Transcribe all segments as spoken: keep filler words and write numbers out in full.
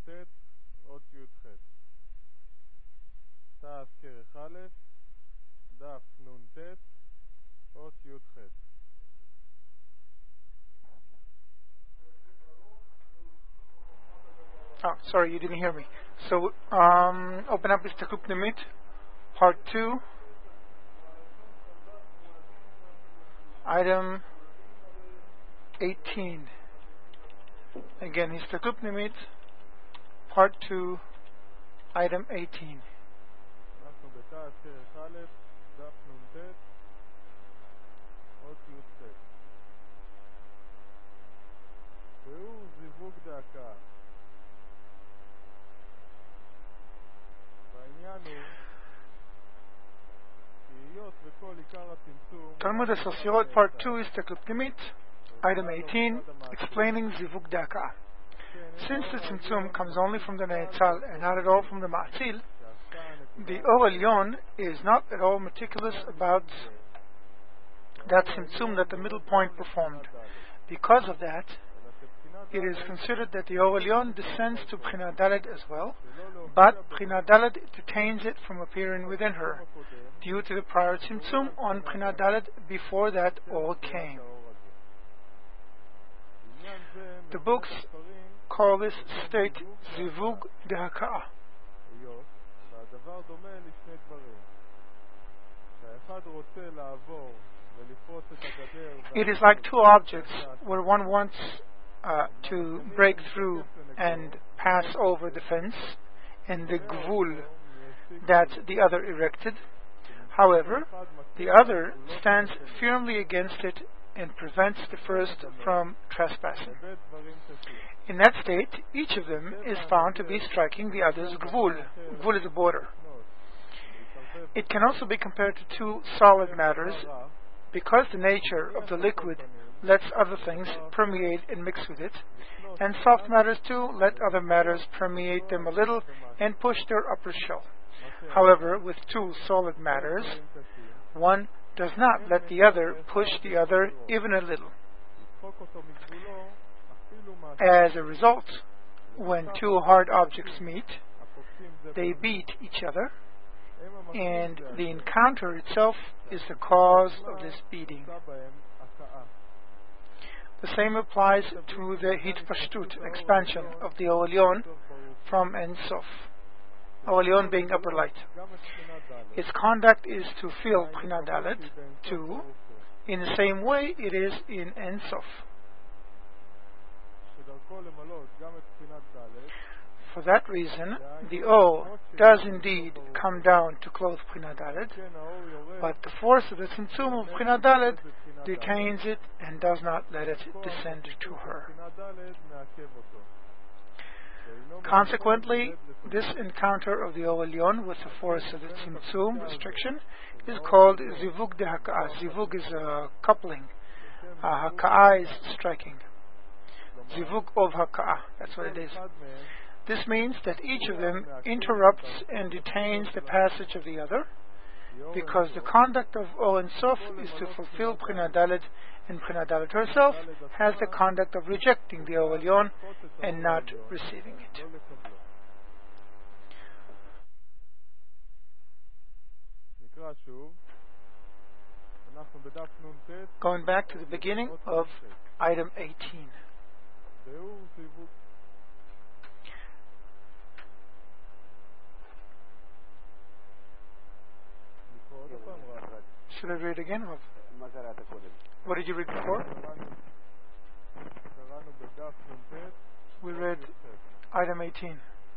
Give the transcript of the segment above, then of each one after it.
נ"ט, אות י"ח. תא כרך א', דף נ"ט, אות י"ח. Oh, sorry, you didn't hear me. So, um, open up Istakut Nimit, part two, item eighteen. Again, Istakut Nimit, part two, item eighteen. אנחנו בתא כרך א', דף נ"ט, אות י"ח. והוא זיווג דקה. Talmud Sosirot, part two, Istakut Nimit, item eighteen, explaining Zivug Daka. Since the Tzimtzum comes only from the Ne'etzal and not at all from the Ma'atzil, the Or Elyon is not at all meticulous about that Tzimtzum that the middle point performed. Because of that, it is considered that the Or Elyon descends to B'china Dalet as well, but B'china Dalet detains it from appearing within her, due to the prior Tzimtzum on B'china Dalet before that Or came. The books call this state Zivug Dehaka'ah. It is like two objects where one wants uh, to break through and pass over the fence and the gvul that the other erected. However, the other stands firmly against it and prevents the first from trespassing. In that state, each of them is found to be striking the other's gvul. Gvul is a border. It can also be compared to two solid matters, because the nature of the liquid lets other things permeate and mix with it, and soft matters too let other matters permeate them a little and push their upper shell. However, with two solid matters, one does not let the other push the other even a little. As a result, when two hard objects meet, they beat each other, and the encounter itself is the cause of this beating. The same applies to the Hitpashtut, expansion of the Or Elyon from Ein Sof, Or Elyon being upper light. Its conduct is to fill B'china Dalet too, in the same way it is in Ein Sof. For that reason, the O does indeed come down to close B'china Dalet, but the force of the Tzimtzum of B'china Dalet detains it and does not let it descend to her. Consequently, this encounter of the Or Elyon with the force of the Tzimtzum restriction is called Zivug Dehaka'ah. Zivug is a coupling. Uh, Haka'ah is striking. Zivug of Haka'ah, that's what it is. This means that each of them interrupts and detains the passage of the other, because the conduct of Or Ein Sof is to fulfill B'china Dalet, and B'china Dalet herself has the conduct of rejecting the Or Elyon and not receiving it. Going back to the beginning of item eighteen. Should I read again? Or what did you read before? We read item eighteen.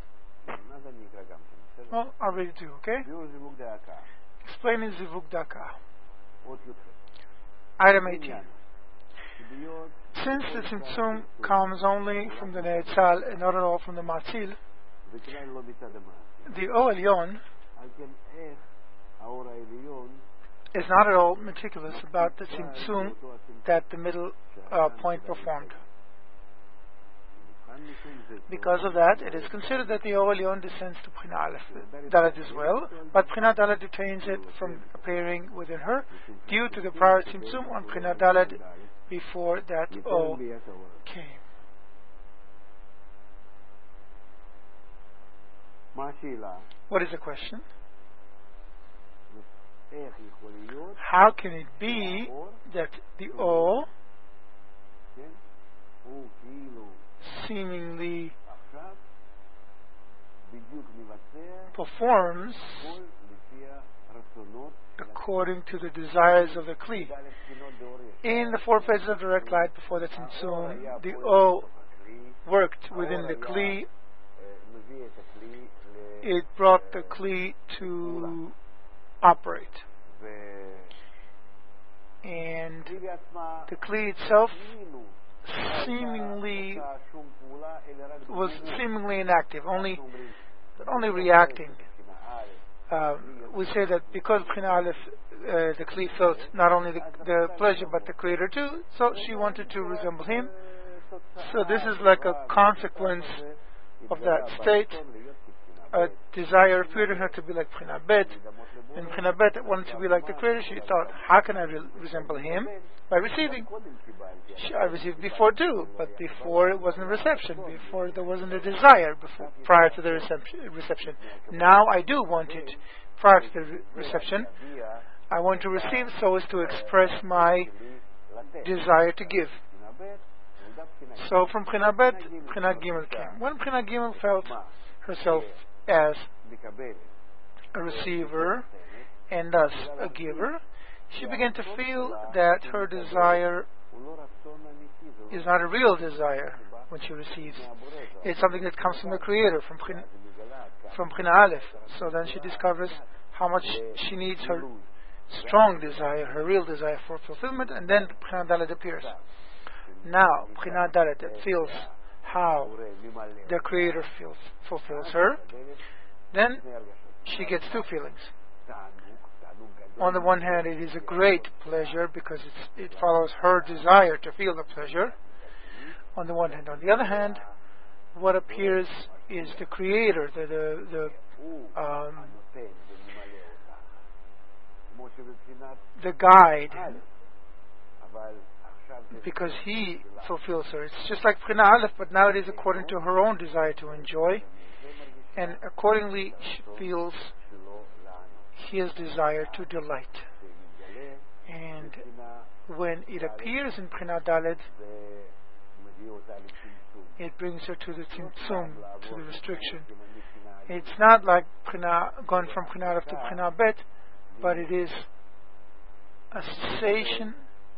Well, I'll read it too, okay? Explaining Zivug Daka. Item eighteen. Since the Tzimtzum comes only from the Ne'etzal and not at all from the Ma'atzil, the Or Elyon is not at all meticulous about the Tzimtzum that the middle uh, point performed. Because of that, it is considered that the Or Elyon descends to B'china Dalet as well, but B'china Dalet detains it from appearing within her due to the prior Tzimtzum on B'china Dalet before that O came. What is the question? How can it be that the O seemingly performs according to the desires of the Kli? In the four phases of direct light before the Tzimtzum, the O worked within the Kli. It brought the Kli to operate. And the Kli itself seemingly was seemingly inactive, only only reacting. Uh, we say that because B'china Aleph, uh, the Kli felt not only the, the pleasure but the Creator too, so she wanted to resemble Him. So this is like a consequence of that state. A desire appeared to her to be like B'china Bet, and B'china Bet wanted to be like the Creator. She thought, how can I re- resemble Him? By receiving. She, I received before too, but before it wasn't a reception. Before there wasn't a desire before, prior to the reception, reception. Now I do want it prior to the re- reception. I want to receive so as to express my desire to give. So from B'china Bet, B'china Gimel came. When B'china Gimel felt herself as a receiver and thus a giver, she began to feel that her desire is not a real desire when she receives. It's something that comes from the Creator, from B'china, from B'china Aleph. So then she discovers how much she needs her strong desire, her real desire for fulfillment, and then B'china Dalet appears. Now, B'china Dalet that feels how the Creator feels, fulfills her, then she gets two feelings. On the one hand, it is a great pleasure because it's, it follows her desire to feel the pleasure. On the one hand. On the other hand, what appears is the Creator, the the the, um, the guide, because He fulfills her. It's just like B'china Aleph, but now it is according to her own desire to enjoy, and accordingly she feels His desire to delight. And when it appears in B'china Dalet, it brings her to the Tzimtzum, to the restriction. It's not like B'china, going from B'china Aleph to B'china Bet, but it is a cessation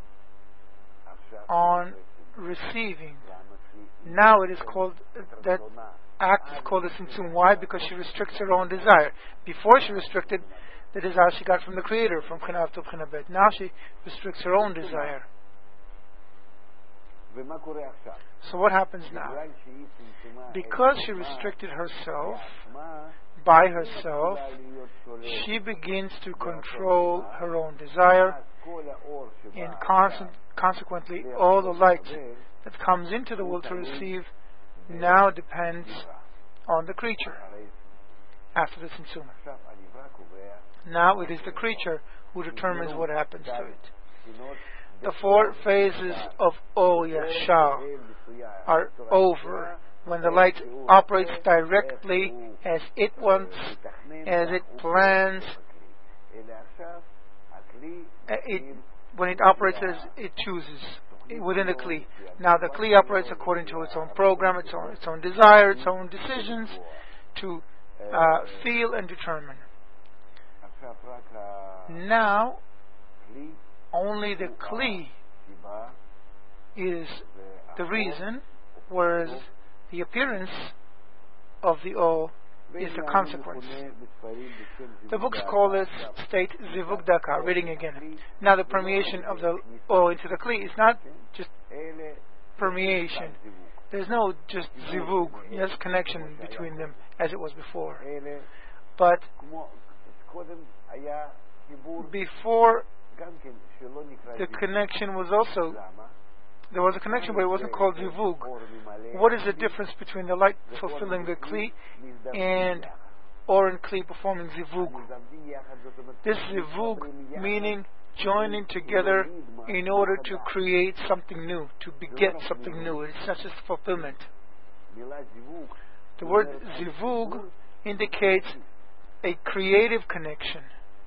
on receiving. Now it is called, that act is called a Tzimtzum. Why? Because she restricts her own desire. Before she restricted the desire she got from the Creator, from B'china Aleph to B'china Bet. Now she restricts her own desire. So what happens now? Because she restricted herself by herself, she begins to control her own desire, and con- consequently all the light that comes into the will to receive now depends on the creature after the Tzimtzum. Now it is the creature who determines what happens to it. The four phases of O Yashar are over when the light operates directly as it wants, as it plans. It, when it operates as it chooses within the Kli. Now the Kli operates according to its own program, its own, its own desire, its own decisions to uh, feel and determine. Now only the Kli is the reason, whereas the appearance of the O is the consequence. The books call this state Zivug Daka, reading again. Now the permeation of the O into the Kli is not just permeation. There's no just Zivug, yes, connection between them as it was before. But before, the connection was also, there was a connection, but it wasn't called Zivug. What is the difference between the light fulfilling the Kli and Or and Kli performing Zivug? This Zivug meaning joining together in order to create something new, to beget something new. It's not just fulfillment. The word Zivug indicates a creative connection,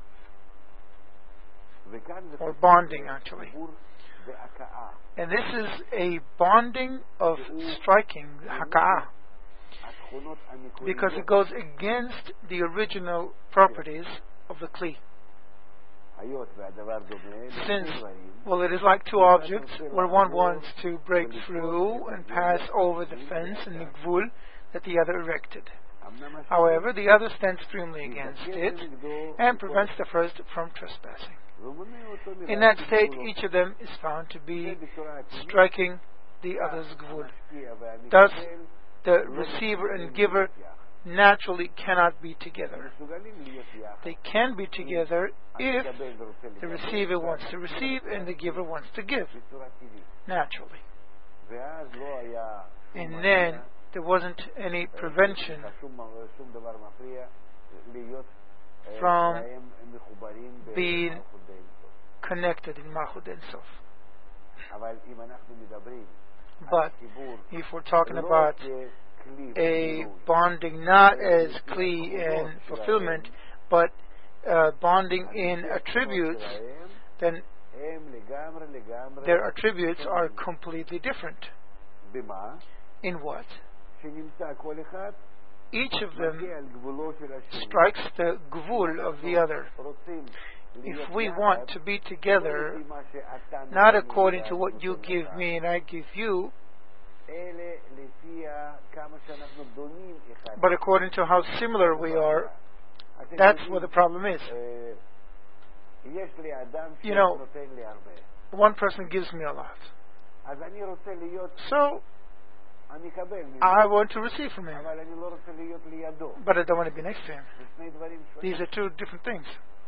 or bonding actually. And this is a bonding of striking, haka'ah, because it goes against the original properties of the kli. Since, well, it is like two objects where one wants to break through and pass over the fence and the gvul that the other erected. However, the other stands firmly against it and prevents the first from trespassing. In that state, each of them is found to be striking the other's gvul. Thus, the receiver and giver naturally cannot be together. They can be together if the receiver wants to receive and the giver wants to give, naturally. And then there wasn't any prevention from being connected in Malchut Ein Sof. But if we're talking about a bonding not as kli and fulfillment, but uh, bonding in attributes, then their attributes are completely different. In what? Each of them strikes the gvul of the other. If we want to be together, not according to what you give me and I give you, but according to how similar we are, that's what the problem is. You know, one person gives me a lot, so I want to receive from him, but I don't want to be next to him. These are two different things.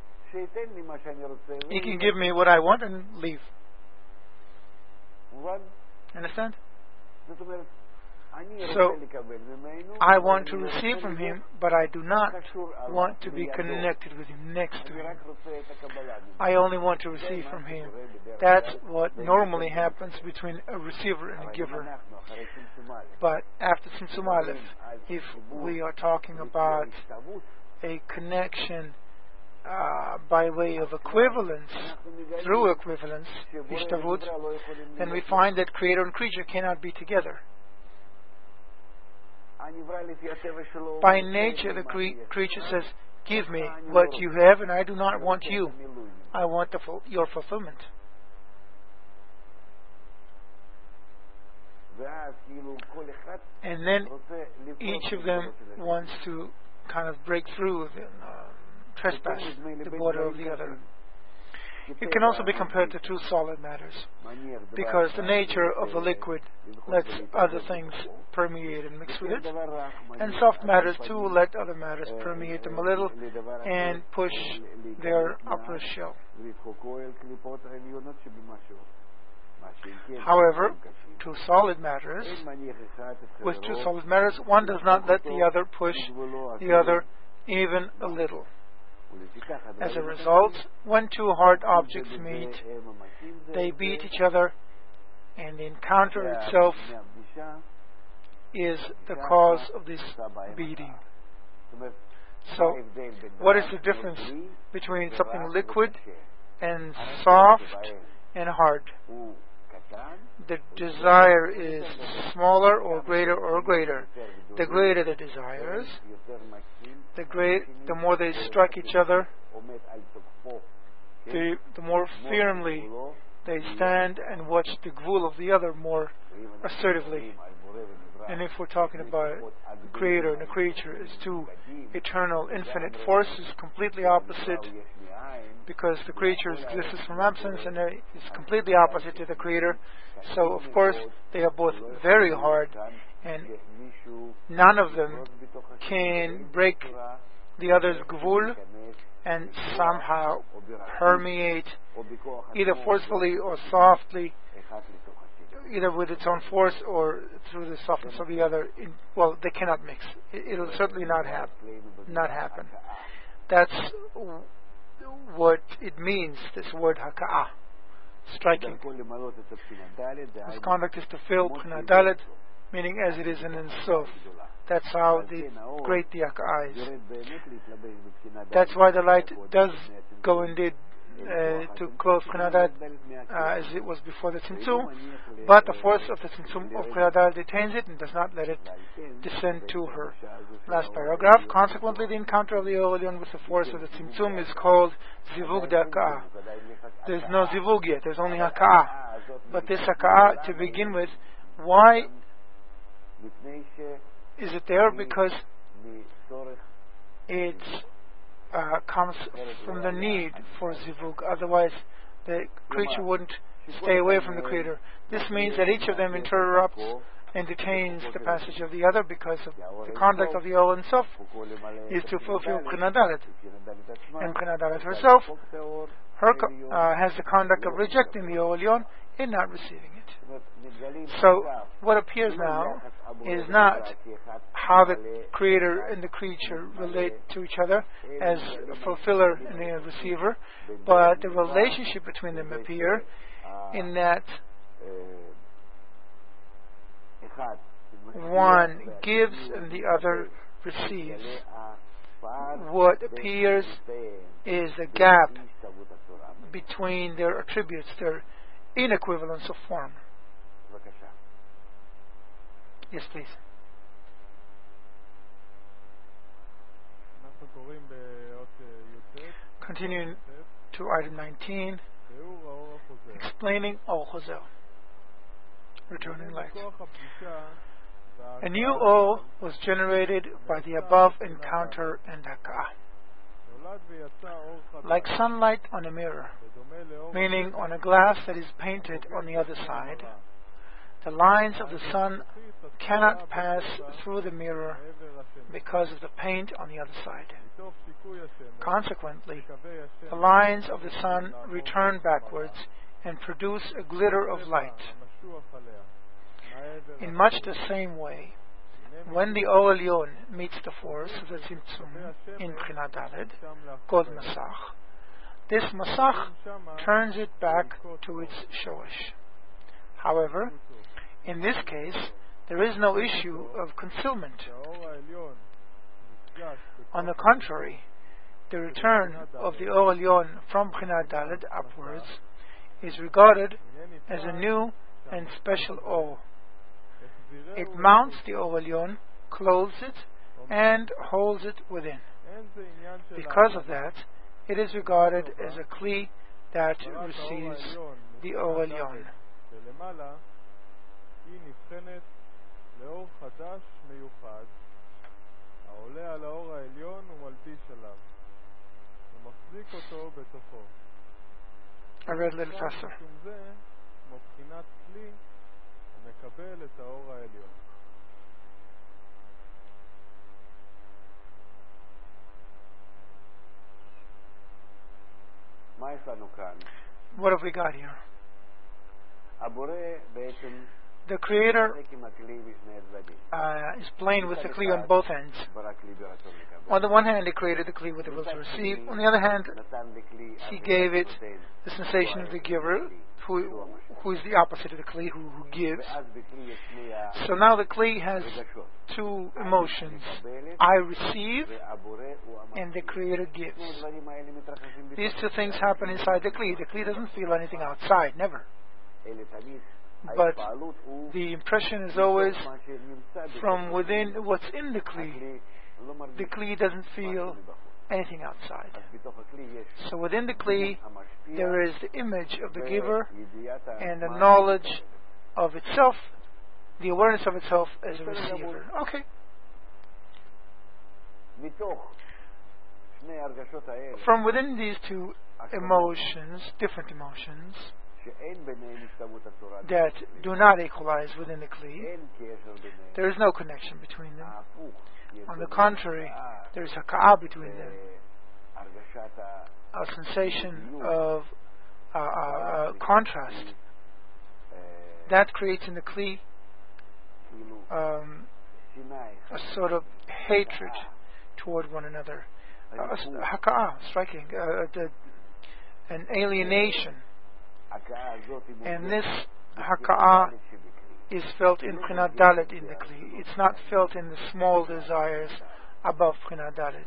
He can give me what I want and leave. Understand? So, I want to receive from him, but I do not want to be connected with him, next to him. I only want to receive from him. That's what normally happens between a receiver and a giver. But after Tzimtzum Aleph, if we are talking about a connection Uh, by way of equivalence, through equivalence, Ishtavut, then we find that creator and creature cannot be together. By nature, the cre- creature says, give me what you have and I do not want you. I want the ful- your fulfillment. And then each of them wants to kind of break through the, uh, trespass the border of the other. It can also be compared to two solid matters, because the nature of the liquid lets other things permeate and mix with it, and soft matters too let other matters permeate them a little and push their upper shell. However, two solid matters, with two solid matters, one does not let the other push the other even a little. As a result, when two hard objects meet, they beat each other, and the encounter itself is the cause of this beating. So, what is the difference between something liquid and soft and hard? The desire is smaller or greater or greater. The greater the desires, the great, the more they strike each other, the, the more firmly they stand and watch the gvul of the other more assertively. And if we're talking about the creator and the creature as two eternal, infinite forces, completely opposite, because the creature exists from absence and is completely opposite to the creator. So, of course, they are both very hard, and none of them can break the other's gvul and somehow permeate, either forcefully or softly, either with its own force or through the softness of the other. In, well, they cannot mix. It will certainly not happen. Not happen. That's what it means, this word haka'ah, striking. This conduct is to fill B'china Dalet, meaning as it is in Ein Sof, That's how the great the Haka'ah is. That's why the light does go indeed uh, to close Khinadat uh, as it was before the Tzimtzum, but the force of the Tzimtzum of Khinadat detains it and does not let it descend to her. Last paragraph. Consequently, the encounter of the Or Elyon with the force of the Tzimtzum is called Zivug de Haka'ah. There's no Zivug yet, there's only Haka'ah. But this Haka'ah, to begin with, why is it there? Because it uh, comes from the need for Zivug. Otherwise, the creature wouldn't stay away from the Creator. This means that each of them interrupts and detains the passage of the other, because of the conduct of the Or itself is to fulfill B'china Dalet. And B'china Dalet herself her, uh, has the conduct of rejecting the Or Elyon and not receiving it. So what appears now is not how the Creator and the creature relate to each other as a fulfiller and a receiver, but the relationship between them appear in that one gives and the other receives. What appears is a gap between their attributes, their inequivalence of form. Yes, please. Continuing to item nineteen, explaining Or Chozel, returning light. A new O was generated by the above encounter and Haka'ah, like sunlight on a mirror, meaning on a glass that is painted on the other side. The lines of the sun cannot pass through the mirror because of the paint on the other side. Consequently, the lines of the sun return backwards and produce a glitter of light. In much the same way, when the Or Elyon meets the force of the Tzimtzum in B'china Dalet, called Masach, this Masach turns it back to its Shoresh. However, in this case, there is no issue of concealment. On the contrary, the return of the Or Elyon from B'china Dalet upwards is regarded as a new and special O. It mounts the Or Elyon, clothes it, and holds it within. Because of that, it is regarded as a Kli that receives the Or Elyon. I read a little faster. What have we got here? The Creator uh, is playing with the Kli on both ends. On the one hand, He created the Kli with the will to receive. On the other hand, He gave it the sensation of the giver, who, who is the opposite of the Kli, who, who gives. So now the Kli has two emotions. I receive, and the Creator gives. These two things happen inside the Kli. The Kli doesn't feel anything outside, never. But the impression is always from within what's in the Kli. The Kli doesn't feel anything outside. So within the Kli, there is the image of the giver and the knowledge of itself, the awareness of itself as a receiver. Okay. From within these two emotions, different emotions, that do not equalize within the Kli, there is no connection between them. On the contrary, there is Haka'ah between them, a sensation of uh, uh, uh, contrast that creates in the Kli um, a sort of hatred toward one another, uh, Haka'ah, striking, uh, the, an alienation. And this Haka'ah is felt in Prinat Dalet in the Kli. It's not felt in the small desires above Prinat Dalet.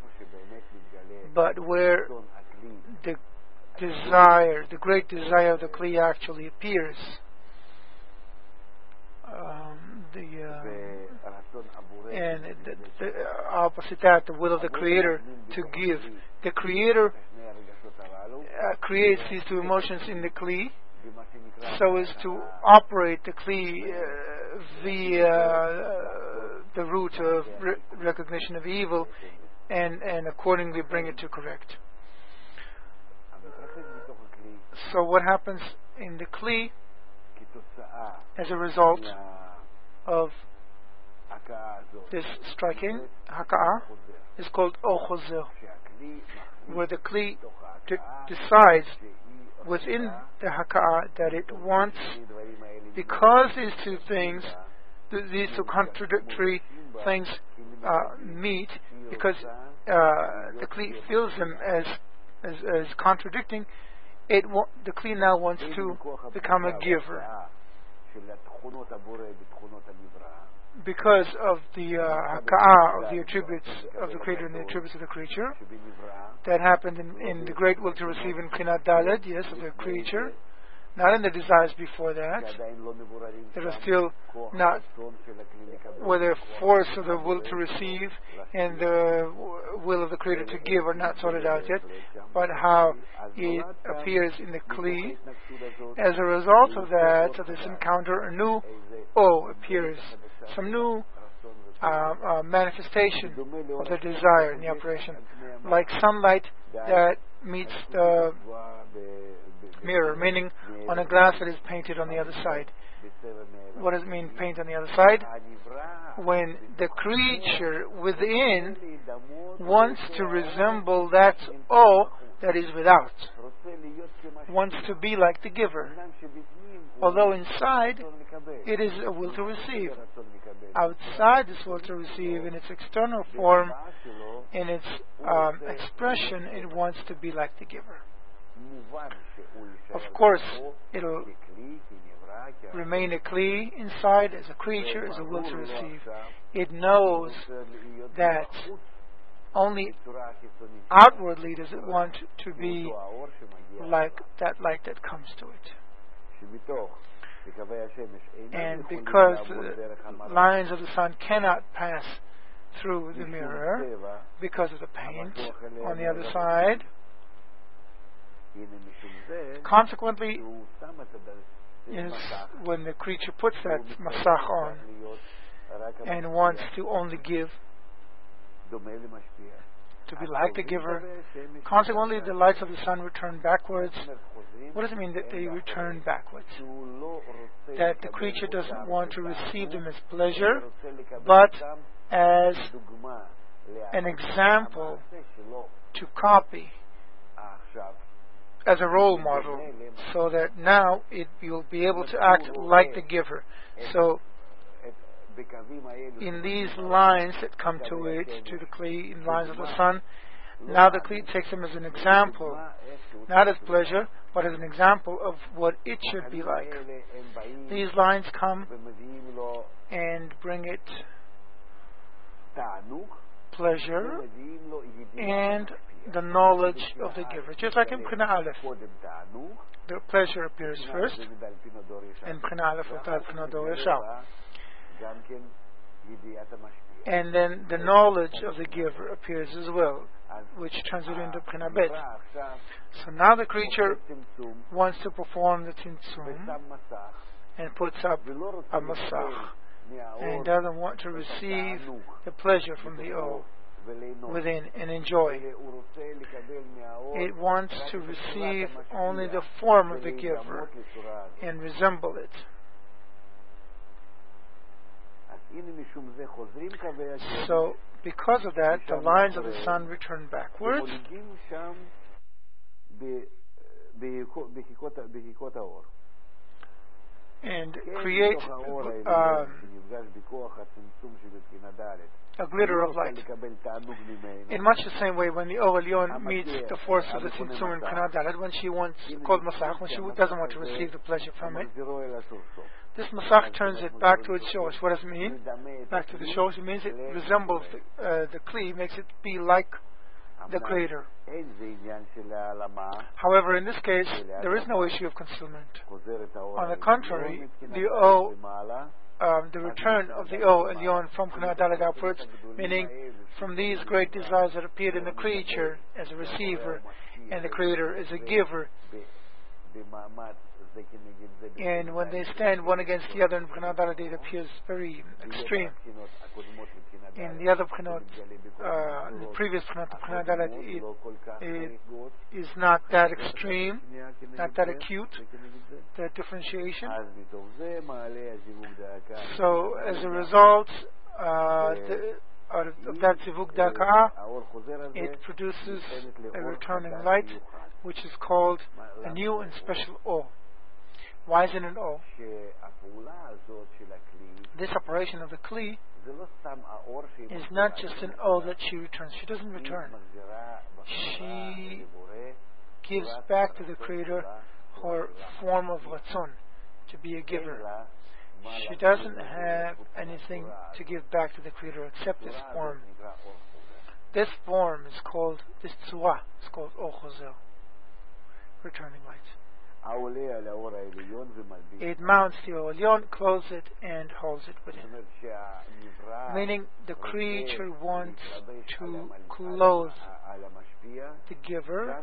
But where the desire, the great desire of the Kli actually appears, um, the uh, and the, the opposite that, the will of the Creator to give. The Creator uh, creates these two emotions in the Kli, so as to operate the Kli uh, via uh, the root of re- recognition of evil, and, and accordingly bring it to correct. So what happens in the Kli as a result of this striking, Haka'ah, is called O Chozer, where the Kli d- decides within the Haka'ah that it wants, because these two things, th- these two contradictory things uh, meet, because uh, the Kli feels them as as, as contradicting, it wa- the Kli now wants to become a giver. Because of the uh, Haka'ah, of the attributes of the Creator and the attributes of the creature, that happened in, in the great will to receive in Prinat Dalet, yes, of the creature, not in the desires before that, that are still not, where the force of the will to receive and the will of the Creator to give are not sorted out yet, but how it appears in the Kli. As a result of that, of this encounter, a new O appears, some new uh, uh, manifestation of the desire in the operation, like sunlight that meets the mirror, meaning on a glass that is painted on the other side. What does it mean, paint on the other side? When the creature within wants to resemble that O that is without, wants to be like the giver, although inside it is a will to receive. Outside this will to receive, in its external form, in its um, expression, it wants to be like the giver. Of course, it'll remain a Kli inside as a creature, as a will to receive. It knows that only outwardly does it want to be like that light that comes to it. And because the lines of the sun cannot pass through the mirror because of the paint on the other side, consequently, is when the creature puts that masach on and wants to only give, to be like the giver, consequently the lights of the sun return backwards. What does it mean that they return backwards? That the creature doesn't want to receive them as pleasure, but as an example to copy, as a role model, so that now it you'll be able to act like the giver. So in these lines that come to it, to the Kli, in lines of the sun, now the Kli takes them as an example, not as pleasure, but as an example of what it should be like. These lines come and bring it pleasure and the knowledge of the giver. Just like in Prinat Aleph, the pleasure appears first, and Prinat Aleph of that Prinat Dor Yashar. And then the knowledge of the giver appears as well, which translates into Prinat Bet. So now the creature wants to perform the Tzimtzum and puts up a Masach, and doesn't want to receive the pleasure from the O within and enjoy. It wants to receive only the form of the giver and resemble it. So, because of that, the lines of the sun return backwards, and create uh, a glitter of light. In much the same way, when the Or Elyon meets the force of the Tzimtzum in B'china Dalet, when she wants called Masach, when she doesn't want to receive the pleasure from it, this Masach turns it back to its source. What does it mean? Back to the source. It means it resembles the, uh, the Kli, makes it be like the Creator. However, in this case, there is no issue of concealment. On the contrary, the O, um, the return of the O Elyon from B'china Dalet upwards, meaning from these great desires that appeared in the creature as a receiver, and the Creator as a giver. And when they stand one against the other in B'china Dalet, it appears very extreme. In the other B'chinot, uh, the previous B'chinot of B'china Dalet, it, it is not that extreme, not that acute, that differentiation. So, as a result, uh, the, out of, of that Zivug Daka'ah, it produces a returning light, which is called a new and special O. Why is it an O? This operation of the Kli is not just an O that she returns. She doesn't return. She gives back to the Creator her form of Ratzon, to be a giver. She doesn't have anything to give back to the Creator except this form. This form is called, this Tzua, is called O Chozer, returning light. It mounts the Or Elyon, clothes it, and holds it within. Meaning the creature wants to clothe the giver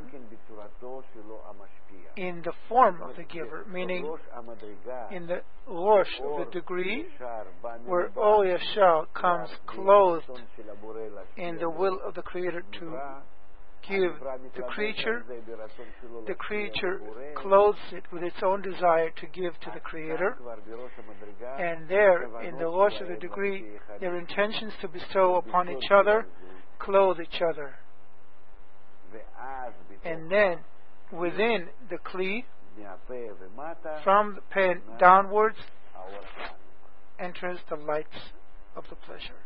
in the form of the giver, meaning in the Rosh of the degree, where Or Yashar comes clothed in the will of the Creator to give the creature, the creature clothes it with its own desire to give to the Creator, and there, in the Rosh of the degree, their intentions to bestow upon each other clothe each other. And then, within the Kli, from the pen downwards, enters the lights of the pleasure.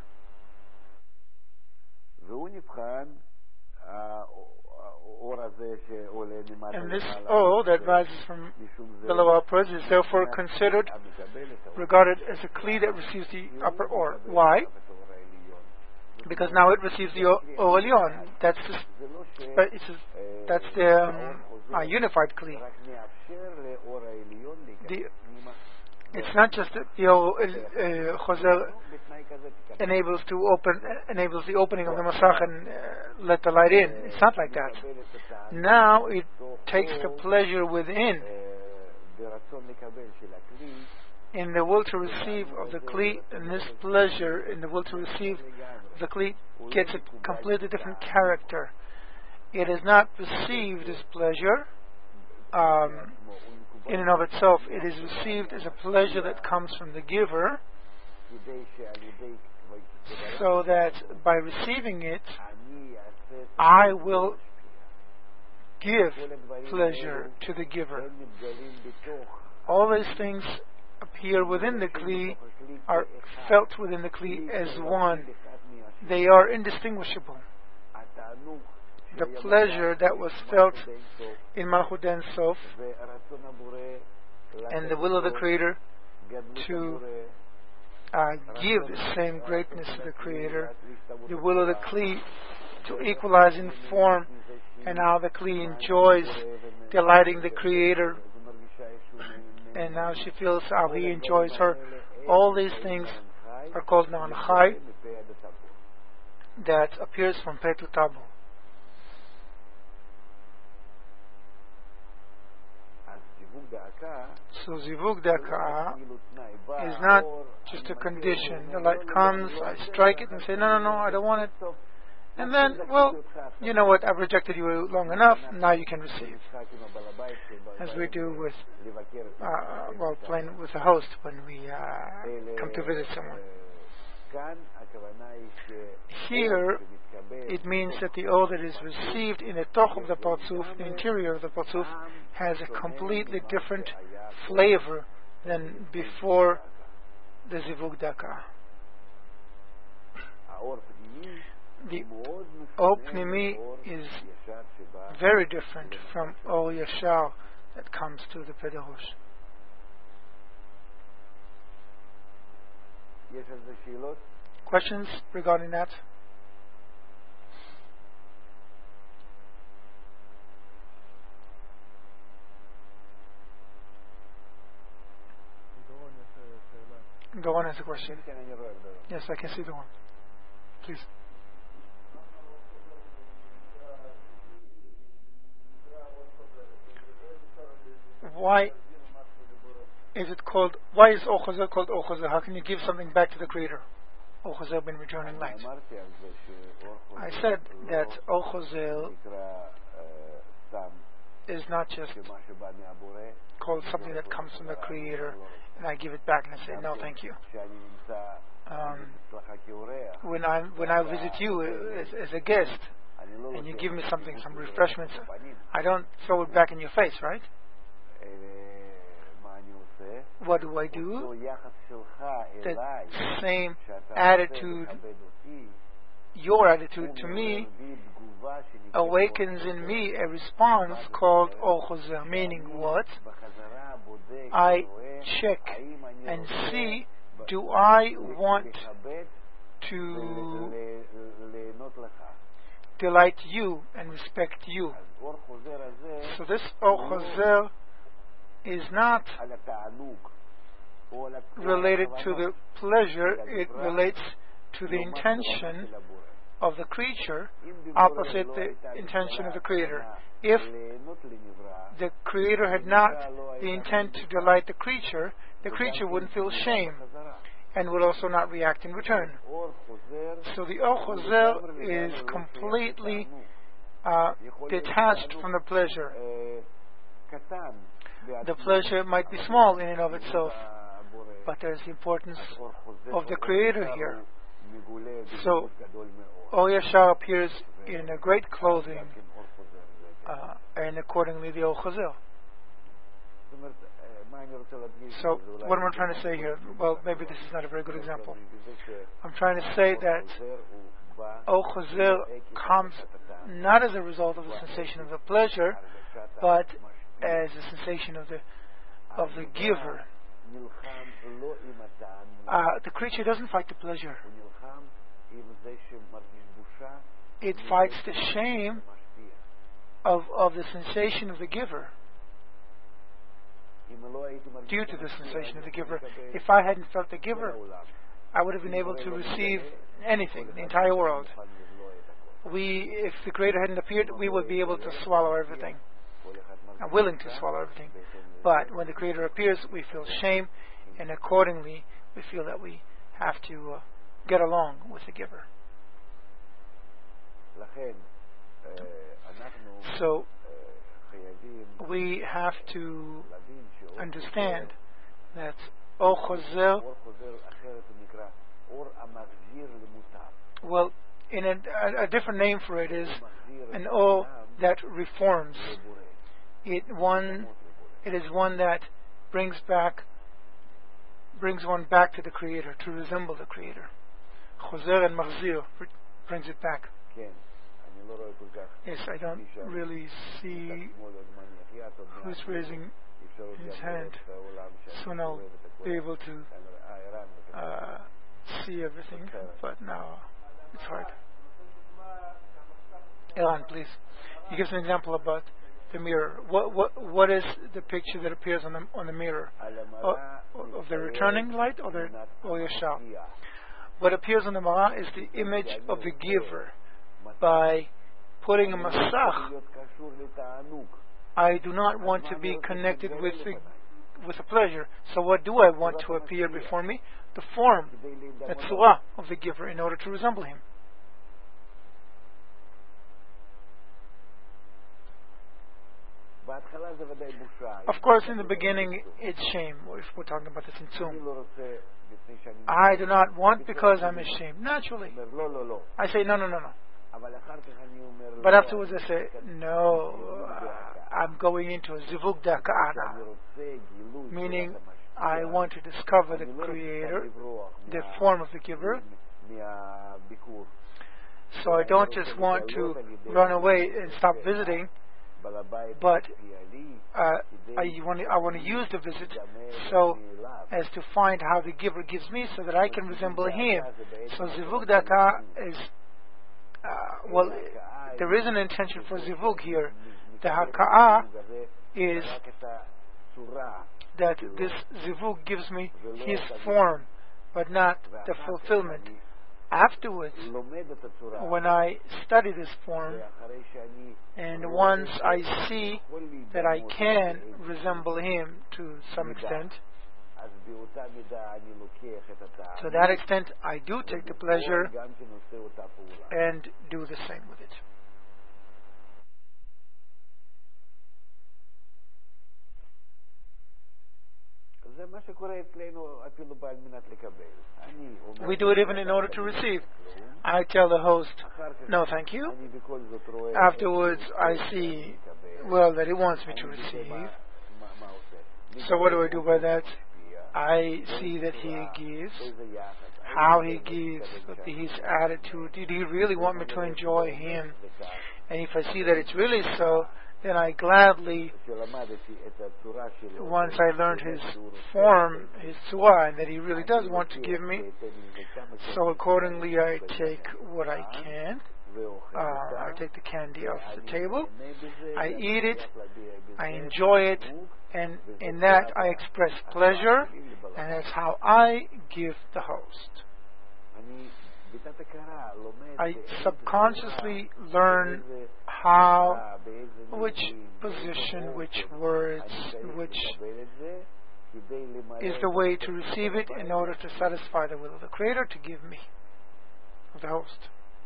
And this O that rises from below upwards is therefore considered, regarded as a Kli that receives the upper Or. Why? Because now it receives the Or Elyon. That's the, but it's a, that's the um, uh, unified Kli. The, it's not just that the Or uh, Chozer enables to open, enables the opening of the Masach and uh, let the light in. It's not like that. Now it takes the pleasure within, in the will to receive of the Kli, and this pleasure in the will to receive of the Kli gets a completely different character. It is not received as pleasure um, in and of itself. It is received as a pleasure that comes from the giver, so that by receiving it, I will give pleasure to the giver. All these things appear within the Kli, are felt within the Kli as one. They are indistinguishable. The pleasure that was felt in Malchut Ein Sof, and the will of the Creator to uh, give the same greatness to the Creator, the will of the Kli to equalize in form, and how the Kli enjoys delighting the Creator, and now she feels how he enjoys her. All these things are called Na'an Chai, that appears from Peh to Tabu. So Zivug Daka'ah is not just a condition. The light comes, I strike it and say, no, no, no, I don't want it. And then, well, you know what, I've rejected you long enough, now you can receive. As we do with, uh, well, playing with the host when we uh, come to visit someone. Here, it means that the O that is received in the toch of the Parzuf, the interior of the Parzuf, has a completely different flavor than before the Zivug Daka. The Or Pnimi is very different from Or Yashar that comes to the Pederush. Questions regarding that? Doron has a question. Yes, I can see Doron. Please. Why is it called, why is Or Chazer called Or Chazer? How can you give something back to the Creator? Or Chazer been returning light. I said that Or Chazer is not just called something that comes from the Creator and I give it back and I say, no, thank you. Um, when I when I visit you as, as a guest and you give me something, some refreshments, I don't throw it back in your face, right? What do I do? The same attitude, your attitude to me, awakens in me a response called Or Chazer, meaning what? I check and see, do I want to delight you and respect you? So this Or Chazer is not related to the pleasure, it relates to the intention of the creature opposite the intention of the Creator. If the Creator had not the intent to delight the creature, the creature wouldn't feel shame and would also not react in return. So the Or Chazer is completely uh, detached from the pleasure. The pleasure might be small in and of itself, but there's the importance of the Creator here. So Or Yashar appears in a great clothing, uh, and accordingly the Or Chazer. So what am I trying to say here? Well, maybe this is not a very good example. I'm trying to say that Or Chazer comes not as a result of the sensation of the pleasure, but as a sensation of the of the giver. Uh, the creature doesn't fight the pleasure. It fights the shame of, of the sensation of the giver. Due to the sensation of the giver. If I hadn't felt the giver, I would have been able to receive anything, the entire world. We, if the Creator hadn't appeared, we would be able to swallow everything. I'm willing to swallow everything. But when the Creator appears, we feel shame, and accordingly, we feel that we have to uh, get along with the giver. So, we have to understand that Or Chazer, well, in a, a, a different name for it is an O that reforms. It one, it is one that brings back, brings one back to the Creator, to resemble the Creator. Chazer and Machzir brings it back. Yes, I don't really see who's raising his hand. Soon I'll be able to uh, see everything, but now it's hard. Elan, please. You give an example about the mirror. What what what is the picture that appears on the on the mirror? Uh, of the returning light or the Or Yashar? What appears on the Marah is the image of the giver. By putting a masach, I do not want to be connected with the, with the pleasure. So what do I want to appear before me? The form, the tzura of the giver, in order to resemble him. Of course, in the beginning, it's shame, if we're talking about the tzimtzum. I do not want because I'm ashamed. Naturally. I say, no, no, no, no. But afterwards I say, no, uh, I'm going into a zivug daka'ana, meaning I want to discover the Creator, the form of the giver. So I don't just want to run away and stop visiting, but uh, I want to, I want to use the visit so as to find how the giver gives me, so that I can resemble him. So zivug daka is uh, well, there is an intention for zivug here. The haka'ah is that this zivug gives me his form, but not the fulfillment. Afterwards, when I study this form, and once I see that I can resemble him to some extent, to that extent I do take the pleasure and do the same with it. We do it even in order to receive. I tell the host, no thank you. Afterwards I see, well, that he wants me to receive. So what do I do by that? I see that he gives, how he gives, his attitude. Did he really want me to enjoy him? And if I see that it's really so, then I gladly, once I learned his form, his tzua, and that he really does want to give me, so accordingly I take what I can. Uh, I take the candy off the table, I eat it, I enjoy it, and in that I express pleasure, and that's how I give the host. I subconsciously learn how, which position, which words, which is the way to receive it in order to satisfy the will of the Creator to give me, of the host.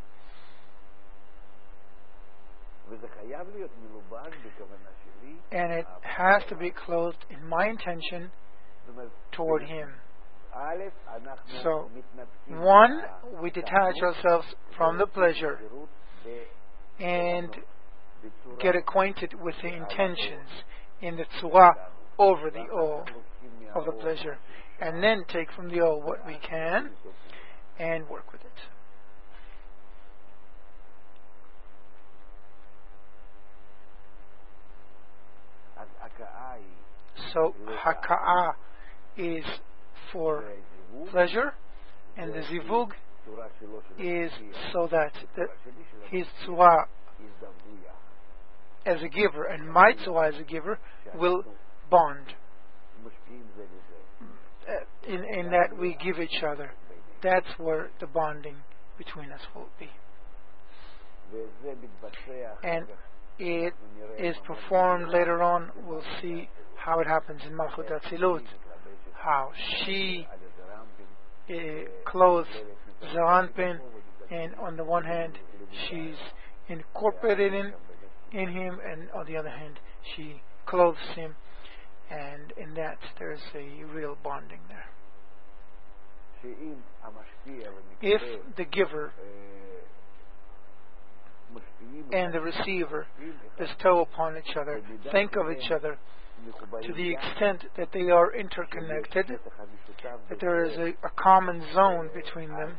And it has to be clothed in my intention toward him. So, one, we detach ourselves from the pleasure and get acquainted with the intentions in the tzua over the all of the pleasure, and then take from the all what we can and work with it. So haka'ah is for pleasure, and the zivug is so that the, his tzua as a giver and my tzua as a giver will bond. In, in that we give each other. That's where the bonding between us will be. And it is performed later on. We'll see how it happens in Malchut Atzilut, how she uh, clothes Zeranpin, and on the one hand she's incorporated in, in him, and on the other hand she clothes him, and in that there's a real bonding there. If the giver and the receiver bestow upon each other, think of each other to the extent that they are interconnected, that there is a, a common zone between them,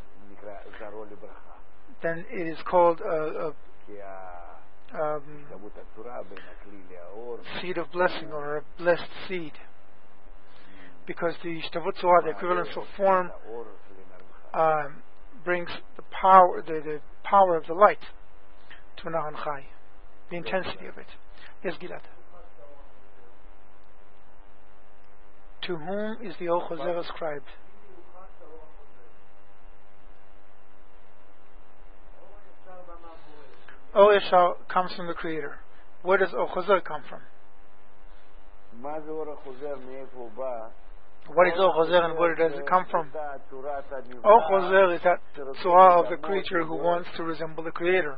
then it is called a, a um, seed of blessing, or a blessed seed, because the Shtavut Tzua, the equivalence of form, um, brings the power, the, the power of the light to Nahan Chai, the intensity of it. Yes, Gilad. To whom is the Or Chozer ascribed? Or Yeshar comes from the Creator. Where does Or Chozer come from? What is Or Chozer and where does it come from? Or Chozer is that tzura of the creature who wants to resemble the Creator.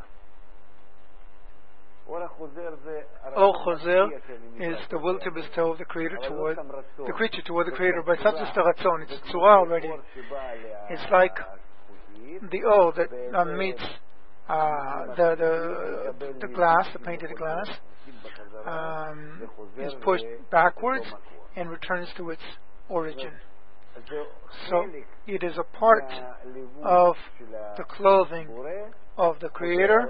Or Chozer is the will to bestow the Creator toward the creature toward the Creator, but it's not just a ratzon, it's a tzura already. It's like the O that uh, meets uh, the, the the glass, the painted glass, um, is pushed backwards and returns to its origin. So it is a part of the clothing of the Creator,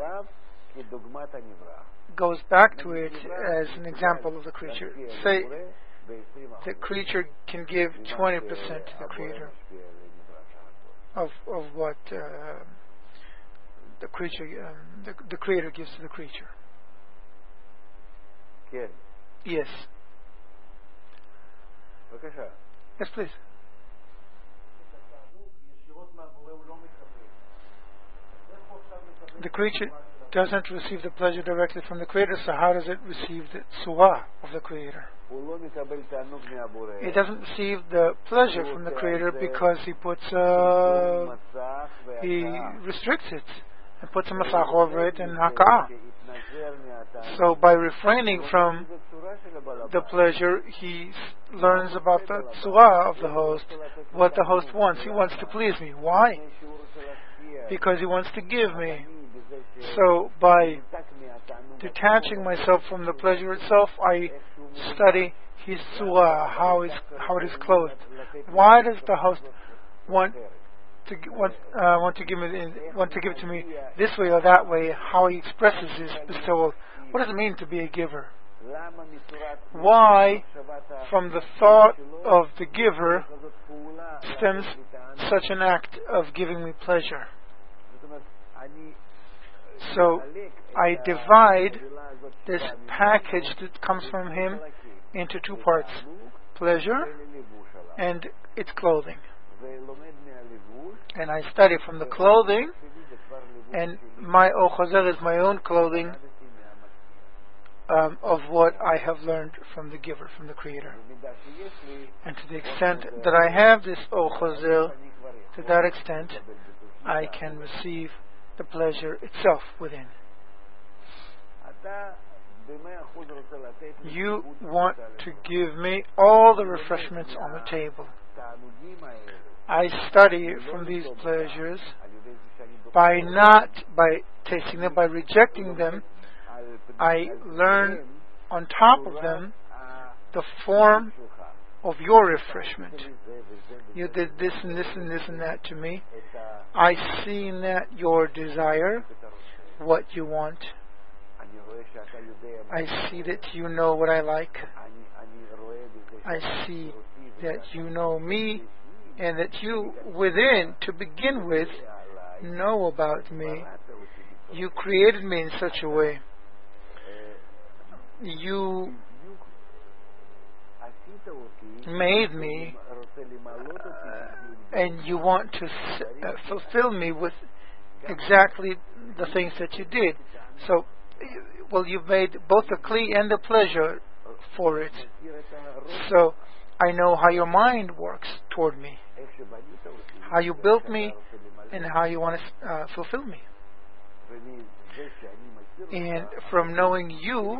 goes back to it as an example of the creature. Say the creature can give twenty percent to the Creator of of what uh, the creature um, the, the Creator gives to the creature. Yes. Yes, please. The creature doesn't receive the pleasure directly from the Creator, so how does it receive the tzuah of the Creator? It doesn't receive the pleasure from the Creator because he puts uh, he restricts it and puts a masach over it and haka'ah. So by refraining from the pleasure, he learns about the tzuah of the host, what the host wants. He wants to please me. Why? Because he wants to give me. So by detaching myself from the pleasure itself, I study his tzuah, how is how it is clothed. Why does the host want to want uh, want to give me want to give it to me this way or that way? How he expresses his bestowal. What does it mean to be a giver? Why, from the thought of the giver, stems such an act of giving me pleasure? So I divide this package that comes from him into two parts: pleasure and its clothing. And I study from the clothing, and my ochazer is my own clothing um, of what I have learned from the giver, from the Creator. And to the extent that I have this ochazer, to that extent, I can receive the pleasure itself within. You want to give me all the refreshments on the table. I study from these pleasures by not by tasting them, by rejecting them. I learn on top of them the form of your refreshment. You did this and this and this and that to me. I see in that your desire, what you want. I see that you know what I like. I see that you know me, and that you, within, to begin with, know about me. You created me in such a way. You made me, uh, and you want to s- uh, fulfill me with exactly the things that you did. So, well, you've made both the kli and the pleasure for it. So, I know how your mind works toward me, how you built me, and how you want to uh, fulfill me. And from knowing you,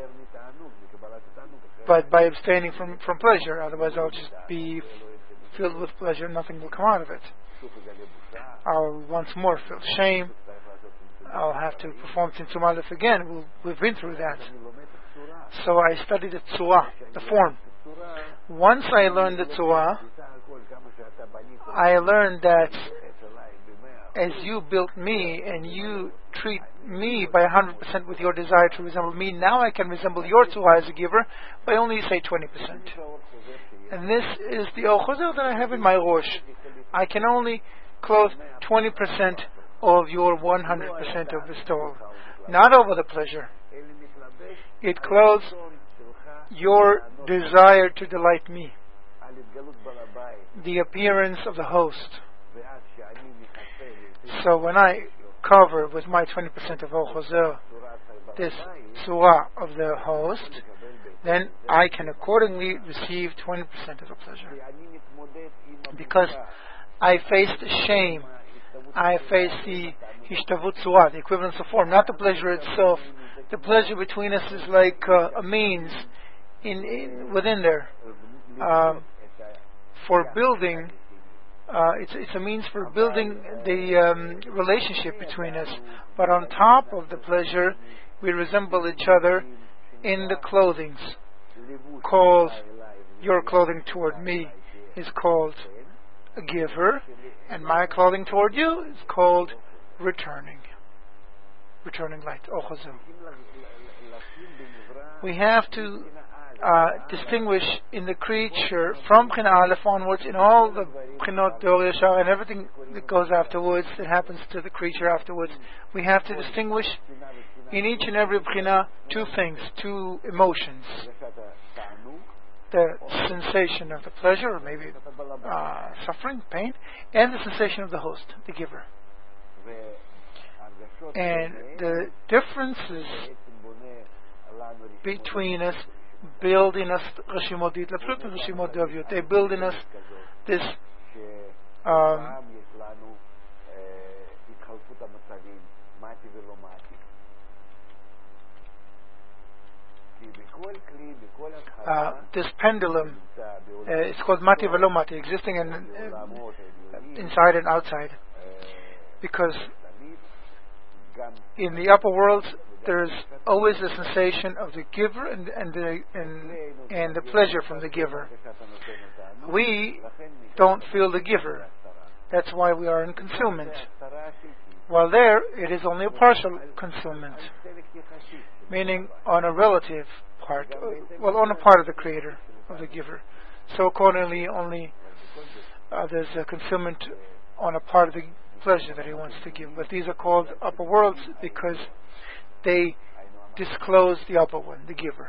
but by abstaining from, from pleasure, otherwise I'll just be filled with pleasure, nothing will come out of it. I'll once more feel shame. I'll have to perform Tzimtzum Aleph again. We'll, we've been through that. So I studied the tzuah, the form. Once I learned the tzuah, I learned that as you built me and you treat me by one hundred percent with your desire to resemble me, now I can resemble your tzuah as a giver by only, say, twenty percent. And this is the ochazer that I have in my rosh. I can only clothe twenty percent of your one hundred percent of bestowal, not over the pleasure. It clothes your desire to delight me, the appearance of the host. So when I cover with my twenty percent of ochazer this tzuah of the host, then I can accordingly receive twenty percent of the pleasure. Because I face the shame, I face the hishtavut tzuah, the equivalence of form, not the pleasure itself. The pleasure between us is like uh, a means in, in within there um, for building. Uh, it's, it's a means for building the um, relationship between us. But on top of the pleasure, we resemble each other in the clothings, called your clothing toward me. is called a giver, and my clothing toward you is called returning. Returning light. Ochazu. We have to uh, distinguish in the creature from Bchina Aleph onwards, in all the Bchinot Dor Yashar and everything that goes afterwards, that happens to the creature afterwards. We have to distinguish in each and every Bchina two things, two emotions. The sensation of the pleasure, or maybe uh, suffering, pain, and the sensation of the host, the giver. And the differences between us build in us Reshimot Laprut and Reshimot Davyut. They build in us this um, uh, this pendulum. Uh, it's called Mati Velo Mati, existing in, uh, inside and outside, because in the upper worlds there's always the sensation of the giver and, and the and, and the pleasure from the giver. We don't feel the giver. That's why we are in concealment. While there, it is only a partial concealment, meaning on a relative part, well, on a part of the creator, of the giver. So accordingly, only uh, there's a concealment on a part of the pleasure that he wants to give. But these are called upper worlds because they disclose the upper one, the giver.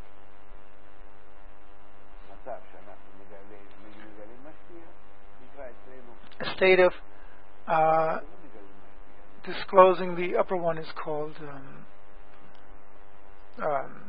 A state of uh, disclosing the upper one is called um, um,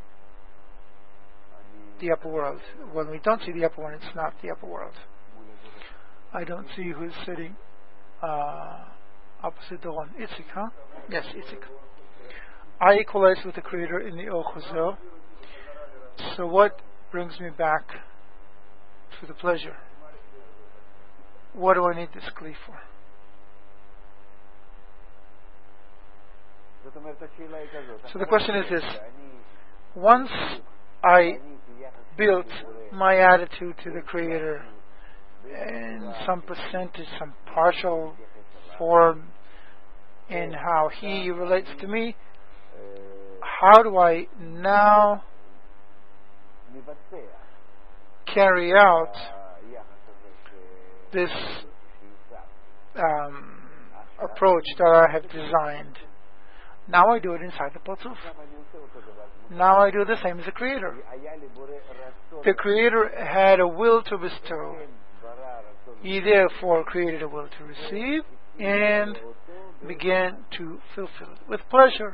the upper world. When we don't see the upper one, it's not the upper world. I don't see who's sitting uh, opposite the one. Itzik, huh? Yes, Itzik. I equalize with the Creator in the Ochazo. So what brings me back to the pleasure? What do I need this kli for? So the question is this: once I built my attitude to the Creator in some percentage, some partial form, in how He relates to me, how do I now carry out this um, approach that I have designed? Now I do it inside the Patzuf. Now I do the same as the Creator. The Creator had a will to bestow. He therefore created a will to receive and began to fulfill it with pleasure.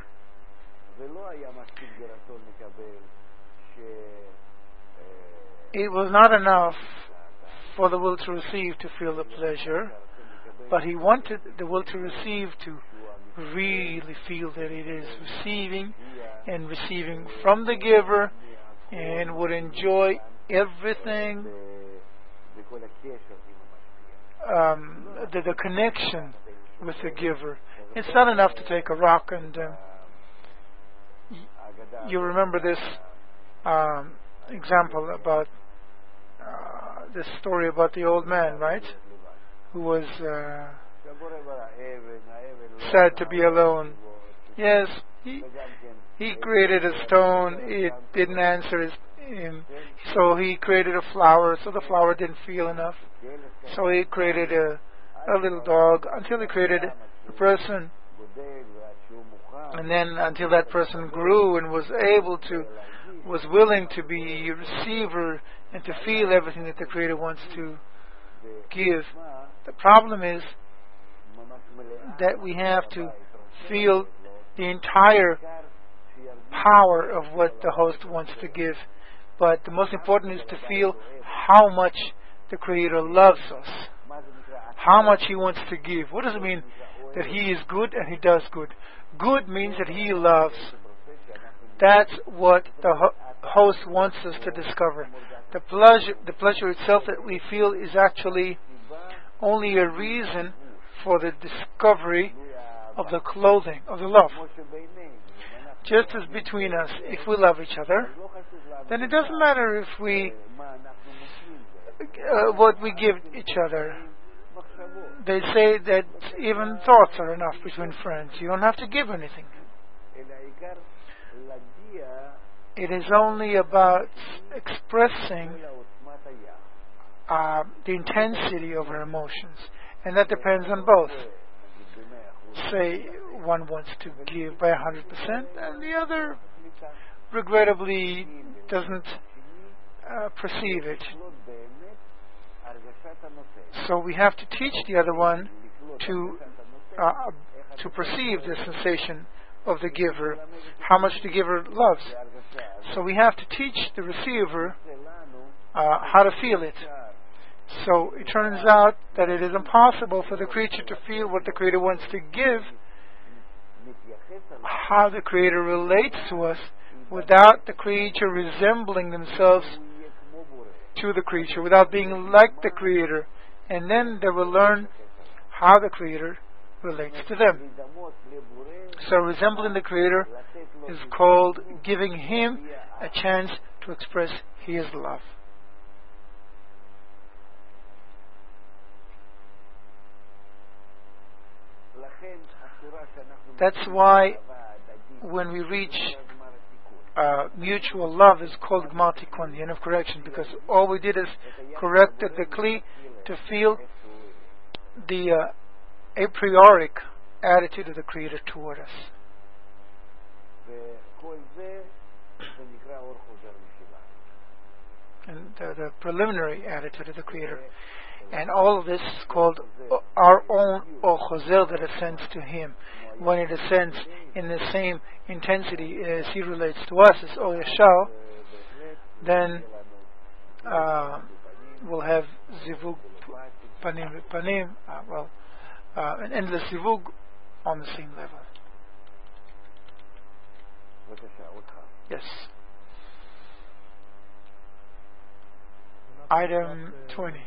It was not enough for the will to receive to feel the pleasure, but he wanted the will to receive to really feel that it is receiving and receiving from the giver, and would enjoy everything, um, the, the connection with the giver. It's not enough to take a rock and uh, y- you remember this um, example about uh, this story about the old man, right? Who was uh, sad to be alone. Yes, he he created a stone. It didn't answer his, him, so he created a flower. So the flower didn't feel enough. So he created a a little dog until he created a person, and then until that person grew and was able to, was willing to be a receiver and to feel everything that the Creator wants to give. The problem is that we have to feel the entire power of what the host wants to give. But the most important is to feel how much the Creator loves us, how much He wants to give. What does it mean that He is good and He does good? Good means that He loves. That's what the ho- host wants us to discover. The pleasure, the pleasure itself that we feel is actually only a reason for the discovery of the clothing, of the love. Just as between us, if we love each other, then it doesn't matter if we uh, what we give each other. They say that even thoughts are enough between friends. You don't have to give anything. It is only about expressing uh, the intensity of our emotions, and that depends on both. Say one wants to give by one hundred percent, and the other regrettably doesn't uh, perceive it. So we have to teach the other one to uh, to perceive the sensation of the giver, how much the giver loves. So we have to teach the receiver uh, how to feel it. So it turns out that it is impossible for the creature to feel what the Creator wants to give, how the Creator relates to us, without the creature resembling themselves to the creature, without being like the Creator. And then they will learn how the Creator relates to them. So resembling the Creator is called giving Him a chance to express His love. That's why when we reach uh, mutual love is called Gmar Tikun, the end of correction, because all we did is corrected the Kli to feel the uh, a priori attitude of the Creator toward us. And the, the preliminary attitude of the Creator. And all of this is called our own Or Chozer that ascends to Him. When it ascends in the same intensity as He relates to us as Or Yashar, then uh, we'll have Zivug Panim Panim, uh, well, uh, an endless Zivug on the same level. Yes. Item twenty.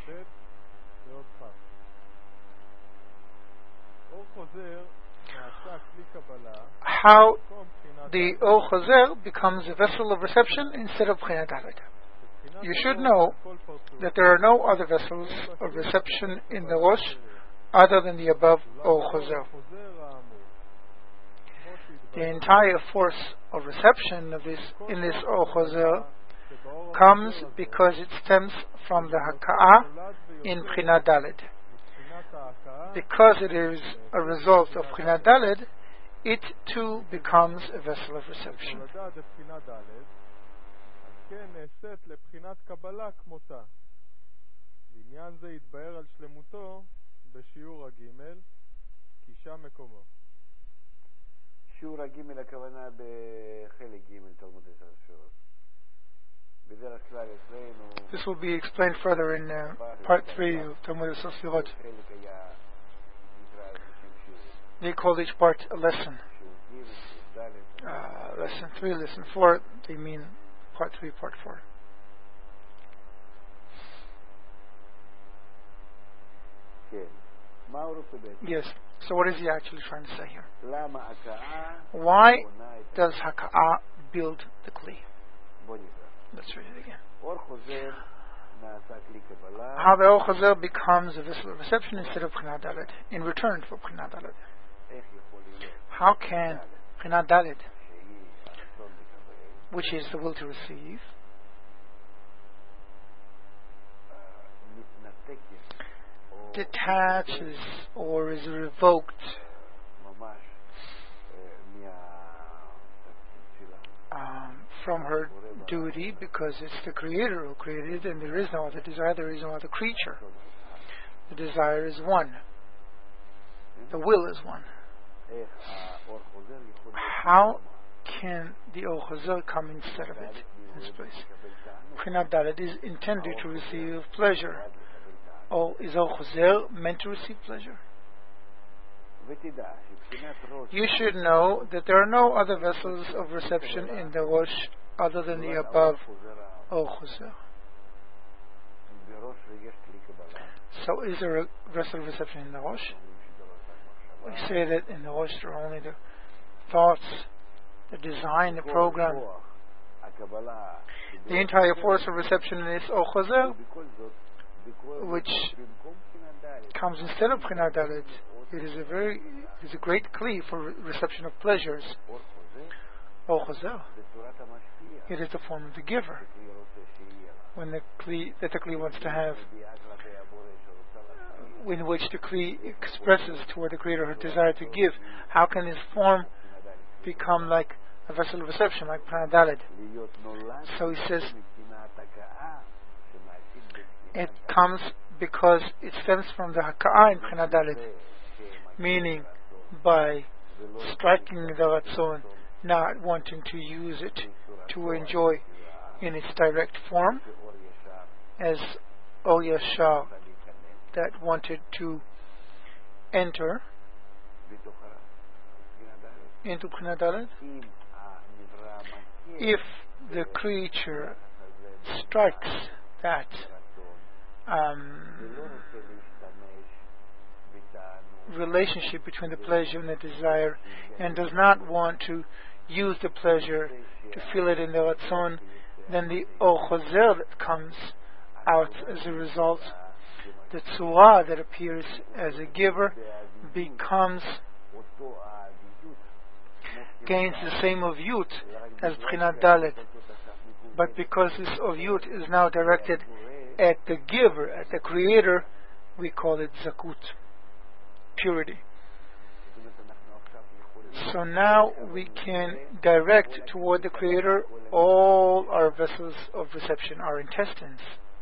How the Or Chozer becomes a vessel of reception instead of B'china Dalet. You should know that there are no other vessels of reception in the Rosh other than the above Or Chozer. The entire force of reception of this in this Or Chozer comes because it stems from the Haka'ah in B'china Dalet. Because it is a result of B'china Dalet, it too becomes a vessel of reception. שיעור הג' הכוונה בחלק ג' תלמוד עשר ספירות. בדרך כלל אצלנו This will be explained further in uh, part three of Talmud Esor Sfirot. They call each part a lesson. Uh, lesson three, lesson four, they mean part three, part four. Yes, so what is he actually trying to say here? Why does Haka'ah build the Kli? Let's read it again. How the Or Chozer becomes a vessel of reception instead of B'china Dalet, in return for B'china Dalet. How can B'china Dalet, which is the will to receive, detaches or is revoked um, from her duty, because it's the Creator who created it and there is no other desire, there is no other creature. The desire is one. The will is one. How can the Or Chozer come instead of it in this place? B'china Dalet is intended to receive pleasure. Or is Or Chozer meant to receive pleasure? You should know that there are no other vessels of reception in the Rosh other than the above Or Chozer. So is there a vessel of reception in the Rosh? We say that in the Rosh there are only the thoughts, the design, the program. The entire force of reception in this Or Chozer which comes instead of Bchina Dalet. It is a very, it is a great kli for re- reception of pleasures. Or Chozer. It is the form of the giver. When the kli, that the kli wants to have, in which the kli expresses toward the Creator her desire to give, how can his form become like a vessel of reception, like Bchina Dalet? So he says, it comes because it stems from the Haka'ah in Bchina Dalet, meaning by striking the Ratzon, not wanting to use it to enjoy in its direct form, as Or Yashar that wanted to enter into Bchina Dalet. If the creature strikes that um, relationship between the pleasure and the desire, and does not want to use the pleasure to feel it in the Ratzon, then the Or Chozer that comes out as a result, the Tzura that appears as a giver, becomes, gains the same Ovyut as Bchina Dalet, but because this Ovyut is now directed at the giver, at the Creator, we call it Zakut, purity. So now we can direct toward the Creator all our vessels of reception, our intestines,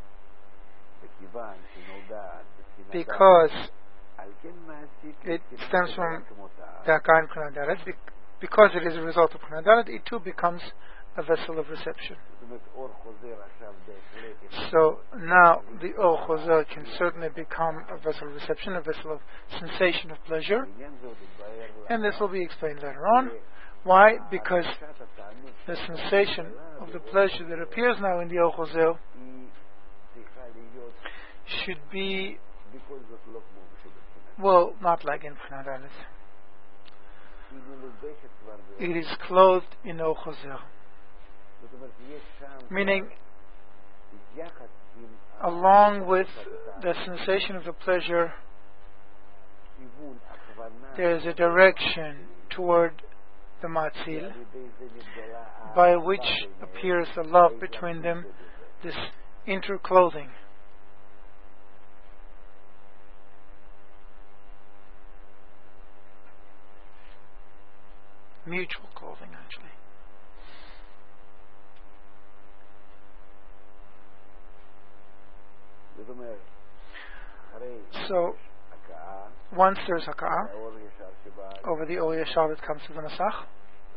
because it stems from the Haka'ah in Bchina Dalet. Because it is a result of Bchina Dalet, it too becomes a vessel of reception. So now the Or Chozer can certainly become a vessel of reception, a vessel of sensation of pleasure, and this will be explained later on. Why? Because the sensation of the pleasure that appears now in the Or Chozer should be, well, not like in Bchina Dalet. It is clothed in Or Chozer, meaning along with the sensation of the pleasure, there is a direction toward the Matzil by which appears the love between them, this interclothing. Mutual clothing, actually. So, once there's Haka'ah over the Or Yashar that comes to the Masach,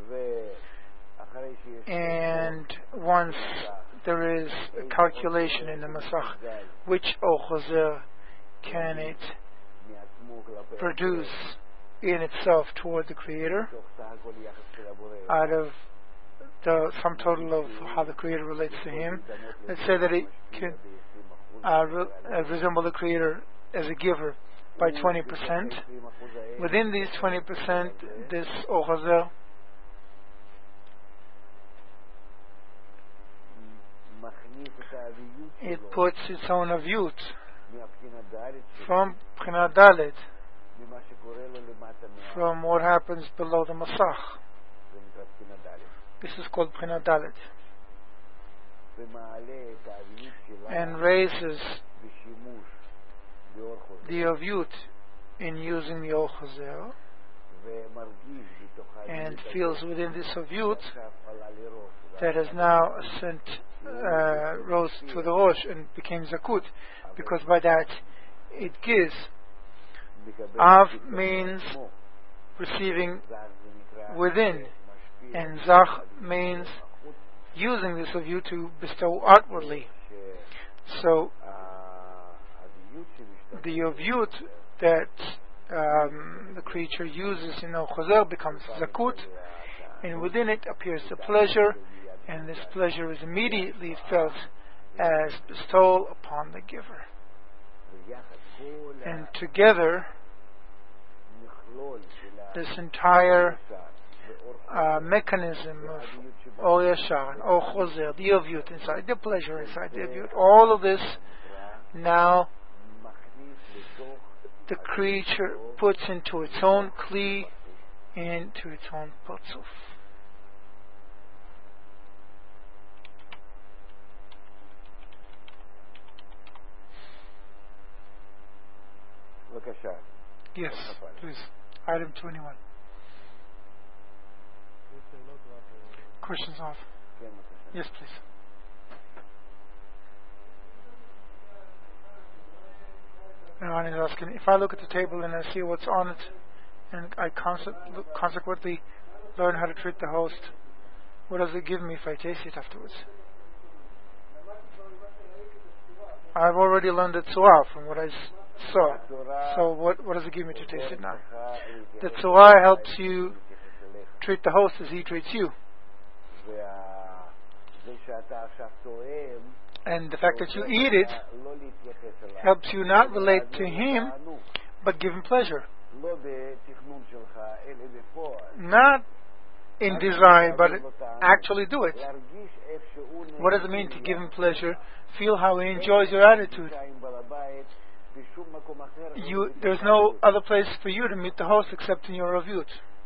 and once there is a calculation in the Masach, which Or Chozer can it produce in itself toward the Creator, out of the sum total of how the Creator relates to him. Let's say that it can uh, re- uh, resemble the Creator as a giver by twenty percent. Within these twenty percent, this Or Chozer it puts its own Ovyut from Bchina Dalet, from what happens below the Masach. This is called Bchina Dalet, and raises the Ovyut in using the Or Chozer, and feels within this Ovyut that has now sent uh, rose to the Rosh and became Zakut, because by that it gives. Av means receiving within, and Zach means using this of you to bestow outwardly. So the Ovyut that um, the creature uses in Or Chozer becomes Zakut, and within it appears the pleasure, and this pleasure is immediately felt as bestowal upon the giver. And together, this entire uh, mechanism of Or Yashar and Or Chozer, the Ovyut inside, the pleasure inside the Ovyut, all of this Now מכניס לתוך the creature puts into its own kli, into its own patzuf. בבקשה. Yes, please. Item twenty-one. יש שאלות רק... Questions off. כן, בבקשה. Yes, please. Ron is asking, if I look at the table and I see what's on it, and I conse- consequently learn how to treat the host, what does it give me if I taste it afterwards? I've already learned the tzurah from what I s- saw. So what, what does it give me to taste it now? The tzurah helps you treat the host as he treats you. וזה שאתה עכשיו תואם, And the fact that you eat it לא להתייחס אליו. helps you not relate to him, but give him pleasure. לא בתכנון שלך, אלא בפועל. Not in design, but actually do it. להרגיש איך שהוא What does it mean to give him pleasure? Feel how he enjoys your attitude. נמצאים בעל הבית, בשום מקום אחר. You, there's no other place for you to meet the host except in your reviewt.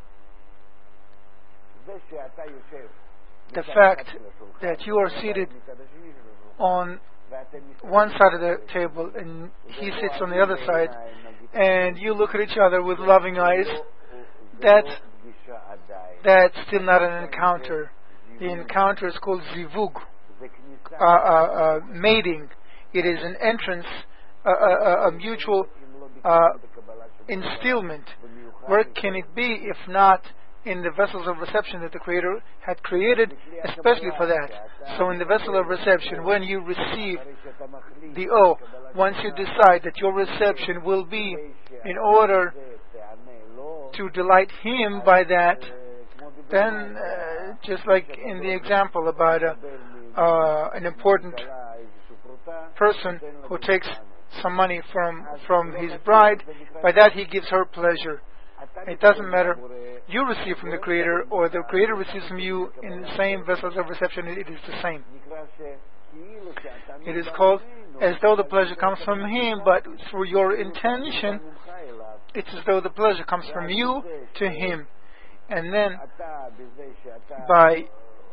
זה שאתה יושב, The fact that you are seated on one side of the table and he sits on the other side, and you look at each other with loving eyes, that's, that's still not an encounter. The encounter is called zivug, uh, uh, uh, mating. It is an entrance, uh, uh, a mutual uh, instillment. Where can it be if not in the vessels of reception that the Creator had created especially for that? So in the vessel of reception, when you receive the O, once you decide that your reception will be in order to delight Him by that, then uh, just like in the example about a, uh, an important person who takes some money from, from his bride, by that he gives her pleasure. It doesn't matter you receive from the Creator or the Creator receives from you in the same vessels of reception, it is the same. It is called as though the pleasure comes from Him, but through your intention, it's as though the pleasure comes from you to Him. And then, by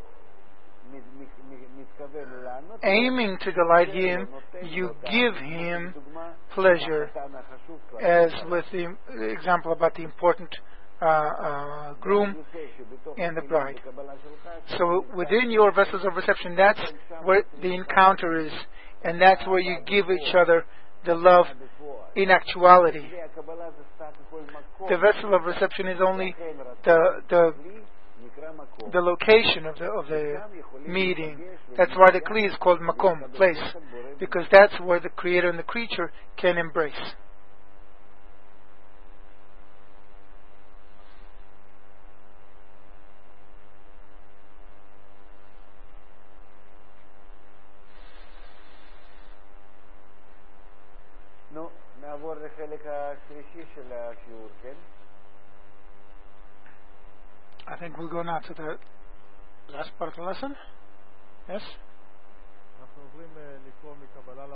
aiming to delight Him, you give Him pleasure, as with the example about the important uh, uh, groom and the bride. So within your vessels of reception, that's where the encounter is, and that's where you give each other the love in actuality. The vessel of reception is only the the the location of the of the meeting. That's why the kli is called makom, place, because that's where the Creator and the creature can embrace. נו, נעבור לחלק השלישי של השיעור, כן? I think we'll go now to the last part of the lesson. Yes? אנחנו עוברים לקרוא מקבלה